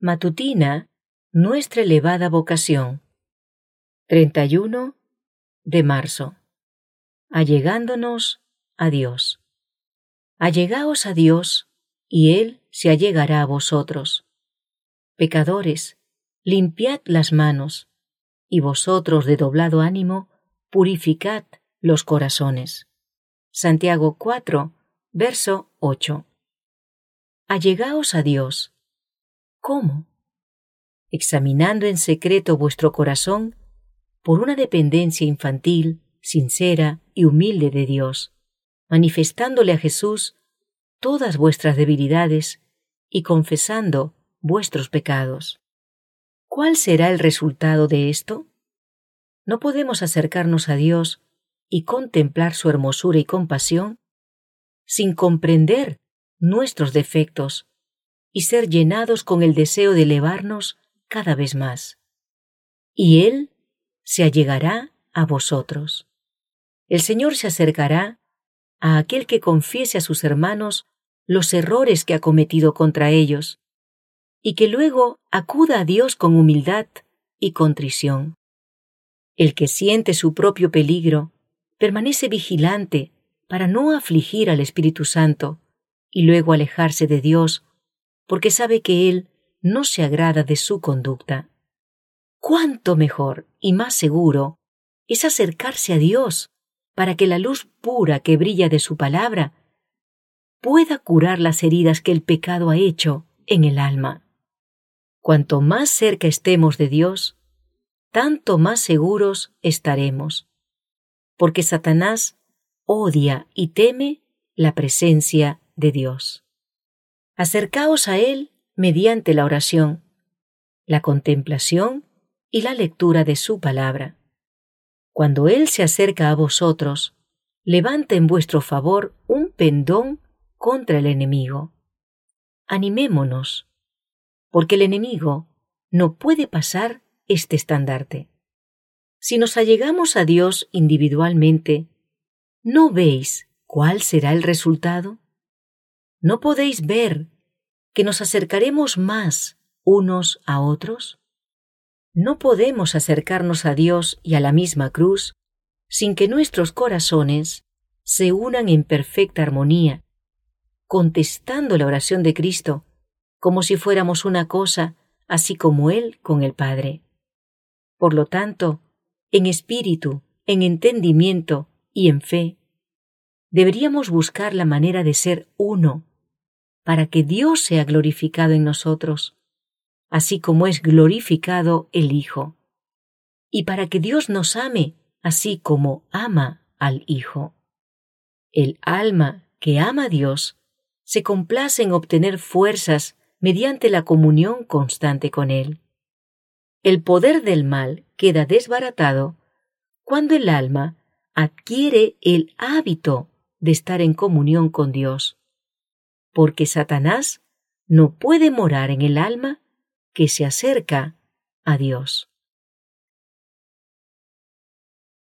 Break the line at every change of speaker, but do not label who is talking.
Matutina, nuestra elevada vocación. 31 de marzo. Allegándonos a Dios. Allegaos a Dios, y Él se allegará a vosotros. Pecadores, limpiad las manos, y vosotros de doblado ánimo, purificad los corazones. Santiago 4, verso 8. Allegaos a Dios. ¿Cómo? Examinando en secreto vuestro corazón por una dependencia infantil, sincera y humilde de Dios, manifestándole a Jesús todas vuestras debilidades y confesando vuestros pecados. ¿Cuál será el resultado de esto? No podemos acercarnos a Dios y contemplar su hermosura y compasión sin comprender nuestros defectos y ser llenados con el deseo de elevarnos cada vez más. Y Él se allegará a vosotros. El Señor se acercará a aquel que confiese a sus hermanos los errores que ha cometido contra ellos, y que luego acuda a Dios con humildad y contrición. El que siente su propio peligro permanece vigilante para no afligir al Espíritu Santo y luego alejarse de Dios, porque sabe que Él no se agrada de su conducta. ¿Cuánto mejor y más seguro es acercarse a Dios para que la luz pura que brilla de su palabra pueda curar las heridas que el pecado ha hecho en el alma? Cuanto más cerca estemos de Dios, tanto más seguros estaremos, porque Satanás odia y teme la presencia de Dios. Acercaos a Él mediante la oración, la contemplación y la lectura de su palabra. Cuando Él se acerca a vosotros, levanta en vuestro favor un pendón contra el enemigo. Animémonos, porque el enemigo no puede pasar este estandarte. Si nos allegamos a Dios individualmente, ¿no veis cuál será el resultado? ¿No podéis ver que nos acercaremos más unos a otros? No podemos acercarnos a Dios y a la misma cruz sin que nuestros corazones se unan en perfecta armonía, contestando la oración de Cristo como si fuéramos una cosa, así como Él con el Padre. Por lo tanto, en espíritu, en entendimiento y en fe, deberíamos buscar la manera de ser uno, para que Dios sea glorificado en nosotros, así como es glorificado el Hijo, y para que Dios nos ame, así como ama al Hijo. El alma que ama a Dios se complace en obtener fuerzas mediante la comunión constante con Él. El poder del mal queda desbaratado cuando el alma adquiere el hábito de estar en comunión con Dios, porque Satanás no puede morar en el alma que se acerca a Dios.